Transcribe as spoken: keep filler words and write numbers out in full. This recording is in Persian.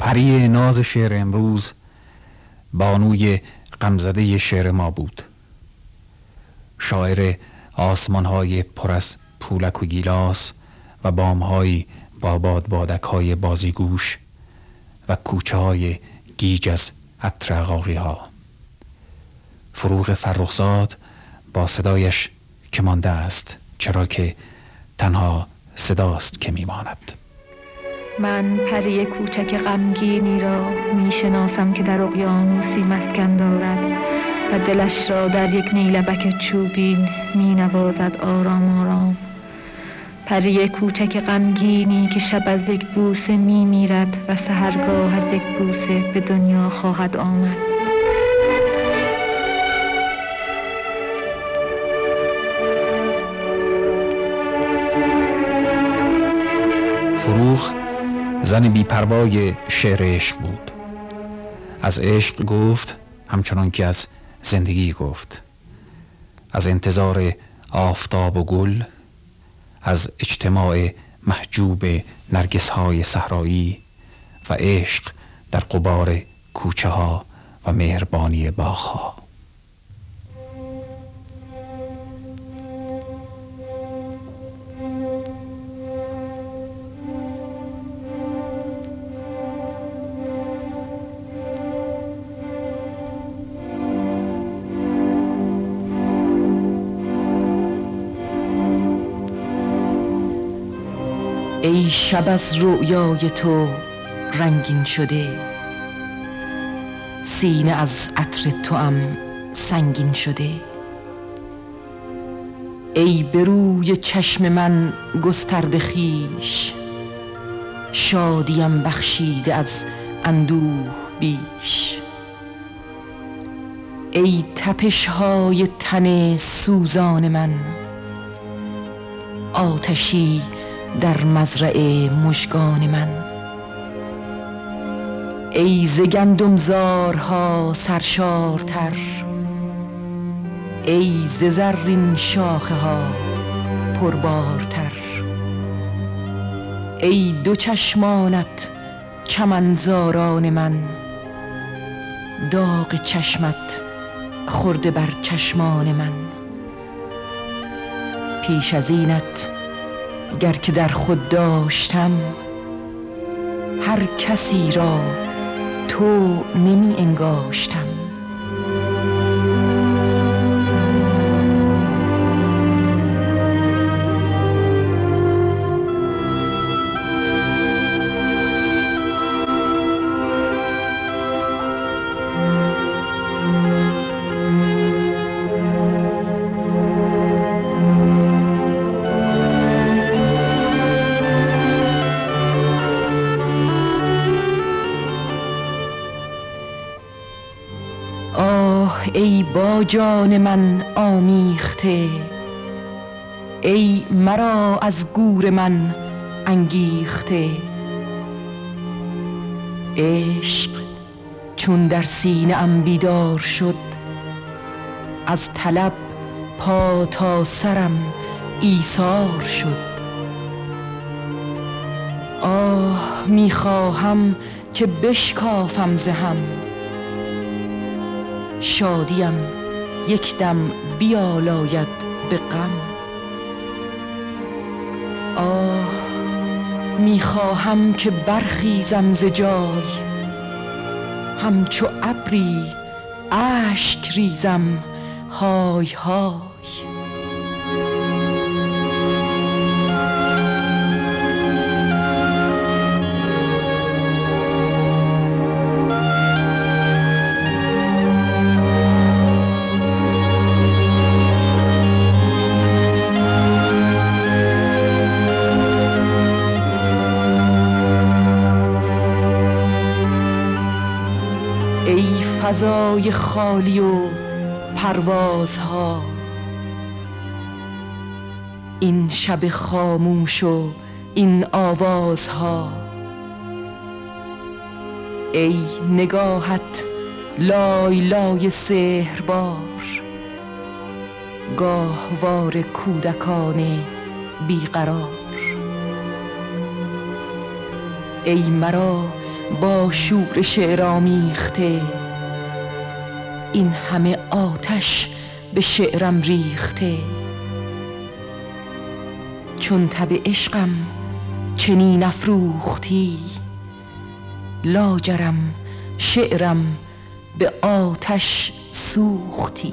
پری ناز شعر امروز بانوی غمزده شعر ما بود. شاعر آسمان‌های پر از پولک و گیلاس و بام‌های با باد بادک‌های بازیگوش و کوچه‌های گیج از عطر عقاقی‌ها. فروغ فرخزاد با صدایش که مانده است، چرا که تنها صداست که میماند. من پری کوچک غمگینی را میشناسم که در اقیانوسی مسکن دارد و دلش را در یک نیلبک چوبین می نوازد آرام آرام. پری کوچک غمگینی که شب از یک بوسه می میرد و سحرگاه از یک بوسه به دنیا خواهد آمد. فروغ زن بی‌پروای شعر عشق بود. از عشق گفت همچنان که از زندگی گفت، از انتظار آفتاب و گل، از اجتماع محجوب نرگس‌های صحرایی و عشق در غبار کوچه ها و مهربانی باغ‌ها. ای شب از رؤیای تو رنگین شده، سینه از عطر توام سنگین شده. ای به روی چشم من گسترده خویش، شادیم بخشیده از اندوه بیش. ای تپش های تن سوزان من، آتشی در مزرعه مژگان من. ای ز گندمزارها سرشارتر، ای ز زرین شاخه ها پربارتر. ای دو چشمانت چمنزاران من، داغ چشمت خورده بر چشمان من. پیش از اینت گر که در خود داشتم، هر کسی را تو نمی انگاشتم. ای با جان من آمیخته، ای مرا از گور من انگیخته. عشق چون در سینه ام بیدار شد، از طلب پا تا سرم ایثار شد. آه میخواهم که بشکافم ز هم، شادیم یک دم بیالاید به غم. آه میخواهم که برخیزم ز جای، همچو ابری اشک ریزم های های. فضای خالی و پروازها، این شب خاموش و این آوازها. ای نگاهت لای لای سحربار، گاهوار کودکان بیقرار. ای مرا با شور شعر آمیخته، این همه آتش به شعرم ریخته. چون تب عشقم چنین افروختی، لاجرم شعرم به آتش سوختی.